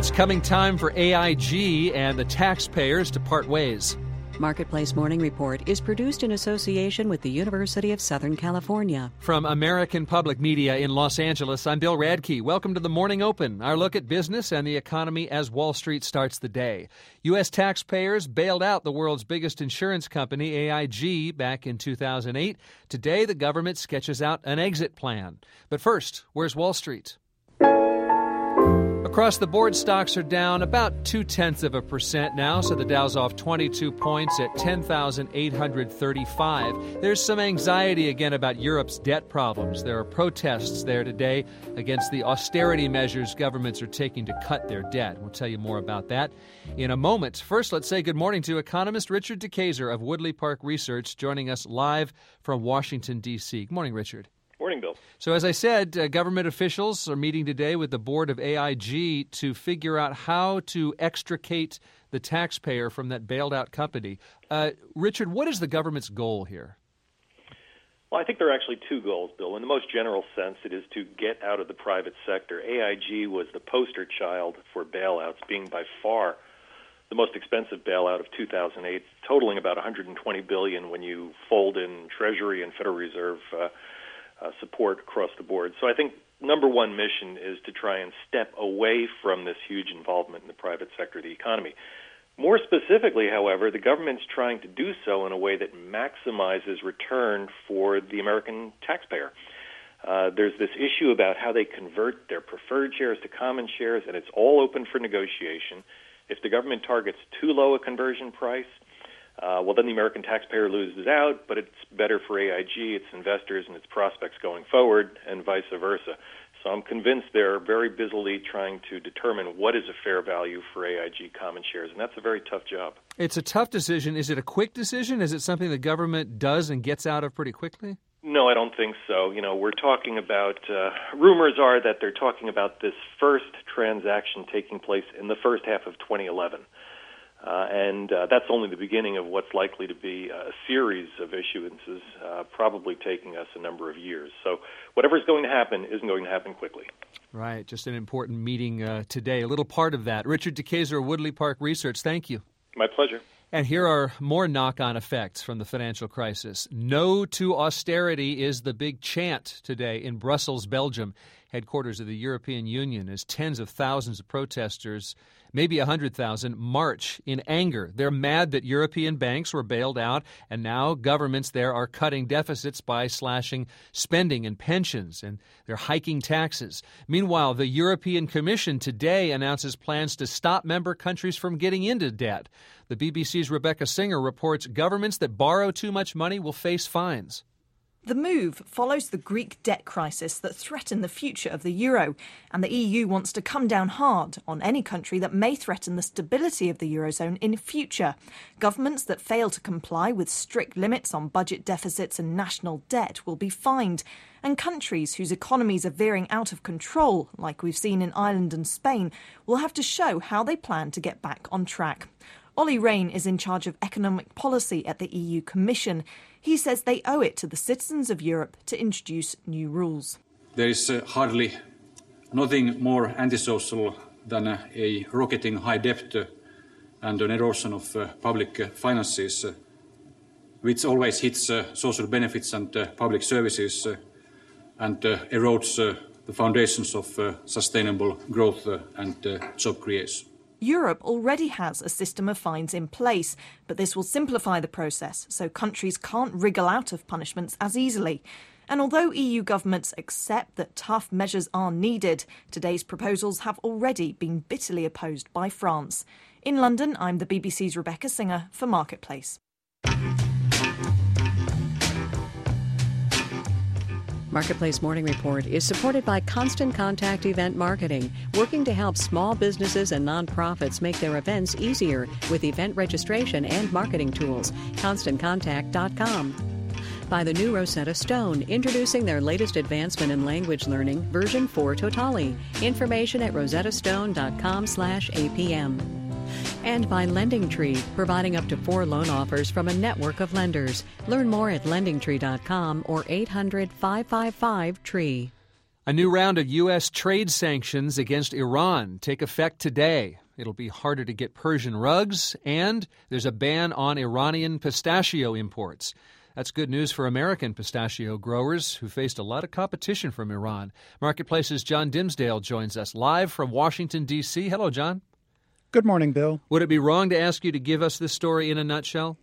It's coming time for AIG and the taxpayers to part ways. Marketplace Morning Report is produced in association with the University of Southern California. From American Public Media in Los Angeles, I'm Bill Radke. Welcome to the Morning Open, our look at business and the economy as Wall Street starts the day. U.S. taxpayers bailed out the world's biggest insurance company, AIG, back in 2008. Today, the government sketches out an exit plan. But first, where's Wall Street? Across the board, stocks are down about 0.2% now, so the Dow's off 22 points at 10,835. There's some anxiety again about Europe's debt problems. There are protests there today against the austerity measures governments are taking to cut their debt. We'll tell you more about that in a moment. First, let's say good morning to economist Richard DeKeyser of Woodley Park Research, joining us live from Washington, D.C. Good morning, Richard. Morning, Bill. So as I said, government officials are meeting today with the board of AIG to figure out how to extricate the taxpayer from that bailed out company. Richard, what is the government's goal here? Well, I think there are actually two goals, Bill. In the most general sense, it is to get out of the private sector. AIG was the poster child for bailouts, being by far the most expensive bailout of 2008, totaling about $120 billion when you fold in Treasury and Federal Reserve support across the board. So I think number one mission is to try and step away from this huge involvement in the private sector of the economy. More specifically, however, the government's trying to do so in a way that maximizes return for the American taxpayer. There's this issue about how they convert their preferred shares to common shares, and it's all open for negotiation. If the government targets too low a conversion price, well, then the American taxpayer loses out, but it's better for AIG, its investors, and its prospects going forward, and vice versa. So I'm convinced they're very busily trying to determine what is a fair value for AIG common shares, and that's a very tough job. It's a tough decision. Is it a quick decision? Is it something the government does and gets out of pretty quickly? No, I don't think so. You know, we're talking about, rumors are that they're talking about this first transaction taking place in the first half of 2011. And that's only the beginning of what's likely to be a series of issuances, probably taking us a number of years. So whatever's going to happen isn't going to happen quickly. Right. Just an important meeting today. A little part of that. Richard DeKeyser of Woodley Park Research, thank you. My pleasure. And here are more knock-on effects from the financial crisis. No to austerity is the big chant today in Brussels, Belgium, headquarters of the European Union, as tens of thousands of protesters, maybe 100,000, march in anger. They're mad that European banks were bailed out, and now governments there are cutting deficits by slashing spending and pensions, and they're hiking taxes. Meanwhile, the European Commission today announces plans to stop member countries from getting into debt. The BBC's Rebecca Singer reports governments that borrow too much money will face fines. The move follows the Greek debt crisis that threatened the future of the euro, and the EU wants to come down hard on any country that may threaten the stability of the eurozone in future. Governments that fail to comply with strict limits on budget deficits and national debt will be fined, and countries whose economies are veering out of control, like we've seen in Ireland and Spain, will have to show how they plan to get back on track. Olli Rehn is in charge of economic policy at the EU Commission. He says they owe it to the citizens of Europe to introduce new rules. There is hardly nothing more antisocial than a rocketing high debt and an erosion of public finances, which always hits social benefits and public services and erodes the foundations of sustainable growth and job creation. Europe already has a system of fines in place, but this will simplify the process so countries can't wriggle out of punishments as easily. And although EU governments accept that tough measures are needed, today's proposals have already been bitterly opposed by France. In London, I'm the BBC's Rebecca Singer for Marketplace. Marketplace Morning Report is supported by Constant Contact Event Marketing, working to help small businesses and nonprofits make their events easier with event registration and marketing tools. ConstantContact.com. By the new Rosetta Stone, introducing their latest advancement in language learning, version 4 Totali. Information at rosettastone.com/APM. And by LendingTree, providing up to 4 loan offers from a network of lenders. Learn more at lendingtree.com or 800-555-TREE. A new round of U.S. trade sanctions against Iran take effect today. It'll be harder to get Persian rugs, and there's a ban on Iranian pistachio imports. That's good news for American pistachio growers who faced a lot of competition from Iran. Marketplace's John Dimsdale joins us live from Washington, D.C. Hello, John. Good morning, Bill. Would it be wrong to ask you to give us this story in a nutshell?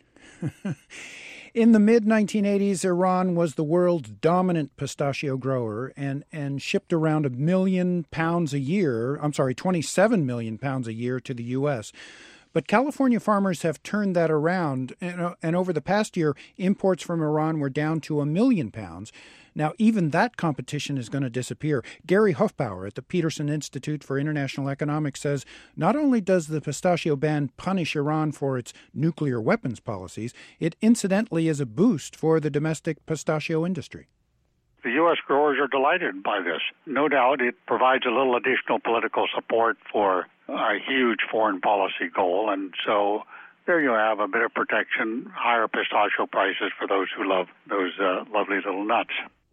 In the mid-1980s, Iran was the world's dominant pistachio grower and shipped around 1 million pounds a year, 27 million pounds a year to the U.S. But California farmers have turned that around, and over the past year, imports from Iran were down to 1 million pounds. Now, even that competition is going to disappear. Gary Hofbauer at the Peterson Institute for International Economics says not only does the pistachio ban punish Iran for its nuclear weapons policies, it incidentally is a boost for the domestic pistachio industry. The U.S. growers are delighted by this. No doubt it provides a little additional political support for a huge foreign policy goal, and so there you have a bit of protection, higher pistachio prices for those who love those lovely little nuts.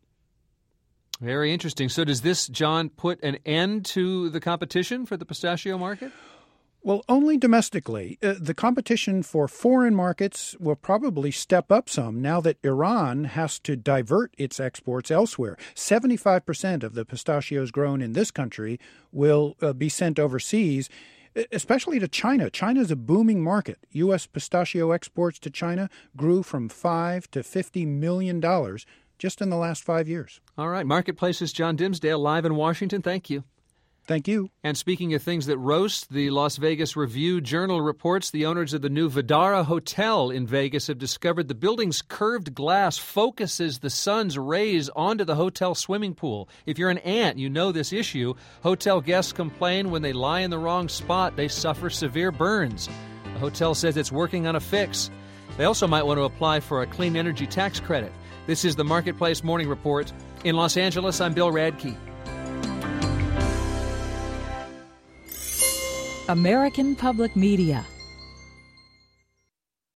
Very interesting. So does this, John, put an end to the competition for the pistachio market? Well, only domestically. The competition for foreign markets will probably step up some now that Iran has to divert its exports elsewhere. 75% of the pistachios grown in this country will be sent overseas, especially to China. China is a booming market. U.S. pistachio exports to China grew from $5 to $50 million just in the last 5 years. All right. Marketplace's John Dimsdale live in Washington. Thank you. Thank you. And speaking of things that roast, the Las Vegas Review-Journal reports the owners of the new Vdara Hotel in Vegas have discovered the building's curved glass focuses the sun's rays onto the hotel swimming pool. If you're an ant, you know this issue. Hotel guests complain when they lie in the wrong spot, they suffer severe burns. The hotel says it's working on a fix. They also might want to apply for a clean energy tax credit. This is the Marketplace Morning Report. In Los Angeles, I'm Bill Radke. American Public Media